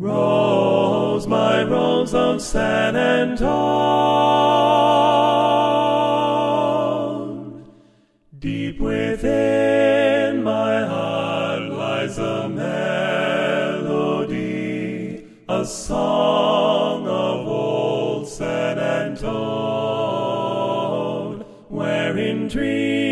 Rose, my rose of San Antone, deep within my heart lies a melody, a song of old San Antone, where in dreams